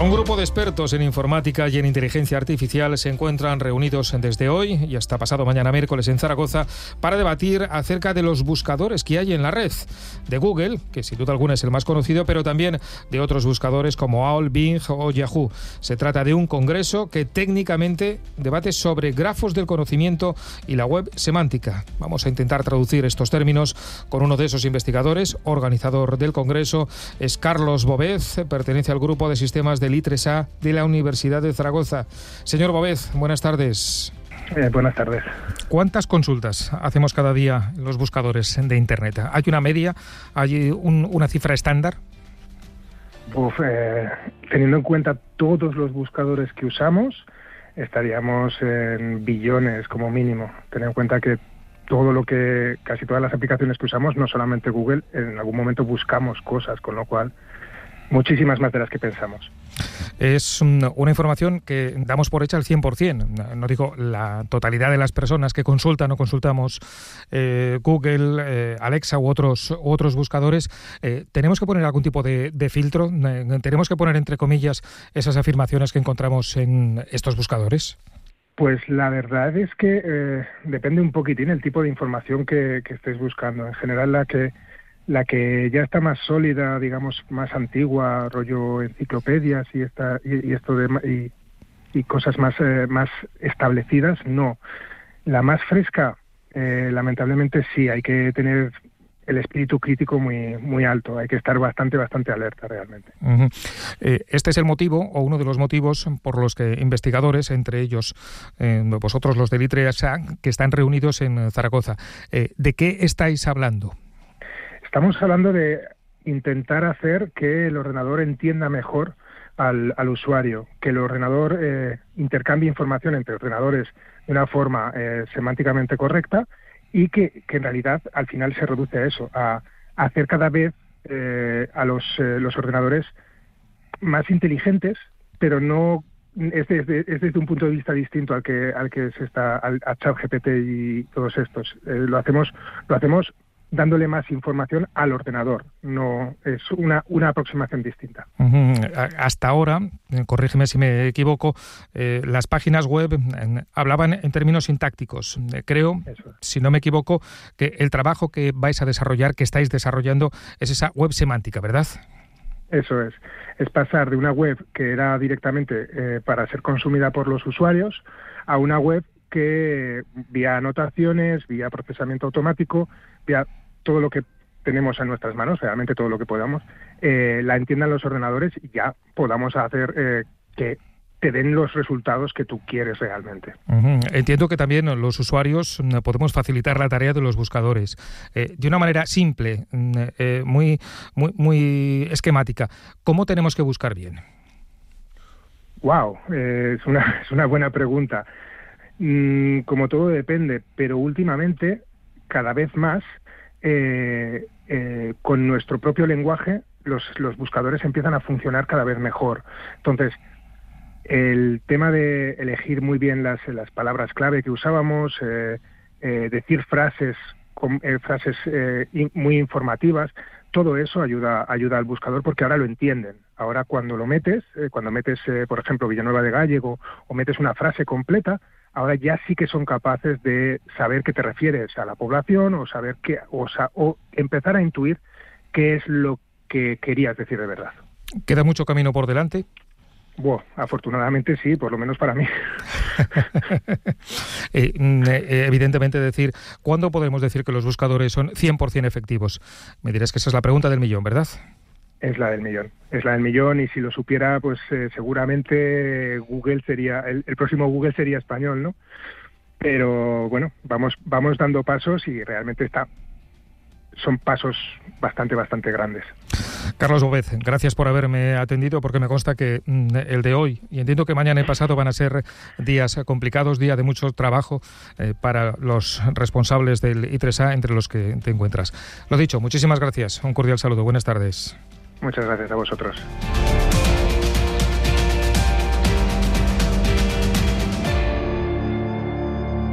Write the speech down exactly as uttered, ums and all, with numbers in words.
Un grupo de expertos en informática y en inteligencia artificial se encuentran reunidos desde hoy y hasta pasado mañana miércoles en Zaragoza para debatir acerca de los buscadores que hay en la red. De Google, que sin duda alguna es el más conocido, pero también de otros buscadores como A O L, Bing o Yahoo. Se trata de un congreso que técnicamente debate sobre grafos del conocimiento y la web semántica. Vamos a intentar traducir estos términos con uno de esos investigadores. Organizador del congreso es Carlos Bóvez, pertenece al grupo de sistemas del I tres A de la Universidad de Zaragoza. Señor Bóvez, buenas tardes. Eh, buenas tardes. ¿Cuántas consultas hacemos cada día en los buscadores de Internet? ¿Hay una media? ¿Hay un, una cifra estándar? Uf, eh, teniendo en cuenta todos los buscadores que usamos, estaríamos en billones como mínimo. Ten en cuenta que todo lo que, casi todas las aplicaciones que usamos, no solamente Google, en algún momento buscamos cosas, con lo cual muchísimas más de las que pensamos. Es una información que damos por hecha al cien por ciento. No digo la totalidad de las personas que consultan o consultamos eh, Google, eh, Alexa u otros, u otros buscadores. Eh, ¿Tenemos que poner algún tipo de, de filtro? Eh, ¿Tenemos que poner entre comillas esas afirmaciones que encontramos en estos buscadores? Pues la verdad es que eh, depende un poquitín el tipo de información que, que estés buscando. En general, la que la que ya está más sólida, digamos, más antigua, rollo enciclopedias y esta y, y esto de y, y cosas más eh, más establecidas, no. La más fresca, eh, lamentablemente sí, hay que tener el espíritu crítico muy muy alto, hay que estar bastante bastante alerta realmente. Uh-huh. Eh, este es el motivo o uno de los motivos por los que investigadores, entre ellos eh, vosotros los del I tres A, que están reunidos en Zaragoza, eh, ¿de qué estáis hablando? Estamos hablando de intentar hacer que el ordenador entienda mejor al, al usuario, que el ordenador eh, intercambie información entre ordenadores de una forma eh, semánticamente correcta y que, que en realidad al final se reduce a eso, a, a hacer cada vez eh, a los, eh, los ordenadores más inteligentes, pero no es desde, es desde un punto de vista distinto al que al que se está al, a ChatGPT y todos estos. Eh, lo hacemos lo hacemos dándole más información al ordenador, no es una, una aproximación distinta. Uh-huh. Hasta ahora, corrígeme si me equivoco, eh, las páginas web eh, hablaban en términos sintácticos. Eh, creo, Eso. si no me equivoco, que el trabajo que vais a desarrollar, que estáis desarrollando, es esa web semántica, ¿verdad? Eso es. Es pasar de una web que era directamente eh, para ser consumida por los usuarios a una web que vía anotaciones, vía procesamiento automático, vía todo lo que tenemos en nuestras manos, realmente todo lo que podamos, eh, la entiendan los ordenadores y ya podamos hacer eh, que te den los resultados que tú quieres realmente. Uh-huh. Entiendo que también los usuarios podemos facilitar la tarea de los buscadores eh, de una manera simple, eh, muy, muy, muy esquemática. ¿Cómo tenemos que buscar bien? Wow, eh, es una, es una buena pregunta. Mm, como todo depende, pero últimamente, cada vez más, Eh, eh, con nuestro propio lenguaje, los, los buscadores empiezan a funcionar cada vez mejor. Entonces, el tema de elegir muy bien las, las palabras clave que usábamos, eh, eh, decir frases, con, eh, frases eh, in, muy informativas, todo eso ayuda, ayuda al buscador porque ahora lo entienden. Ahora cuando lo metes, eh, cuando metes, eh, por ejemplo, Villanueva de Gállego o metes una frase completa, ahora ya sí que son capaces de saber que te refieres a la población o saber qué, o, o empezar a intuir qué es lo que querías decir de verdad. ¿Queda mucho camino por delante? Bueno, afortunadamente sí, por lo menos para mí. eh, eh, evidentemente decir, ¿cuándo podemos decir que los buscadores son cien por ciento efectivos? Me dirás que esa es la pregunta del millón, ¿verdad? Es la del millón, es la del millón y si lo supiera, pues eh, seguramente Google sería, el, el próximo Google sería español, ¿no? Pero bueno, vamos vamos dando pasos y realmente está, son pasos bastante, bastante grandes. Carlos Bóvez, gracias por haberme atendido porque me consta que mm, el de hoy y entiendo que mañana y pasado van a ser días complicados, días de mucho trabajo eh, para los responsables del I tres A entre los que te encuentras. Lo dicho, muchísimas gracias, un cordial saludo, buenas tardes. Muchas gracias a vosotros.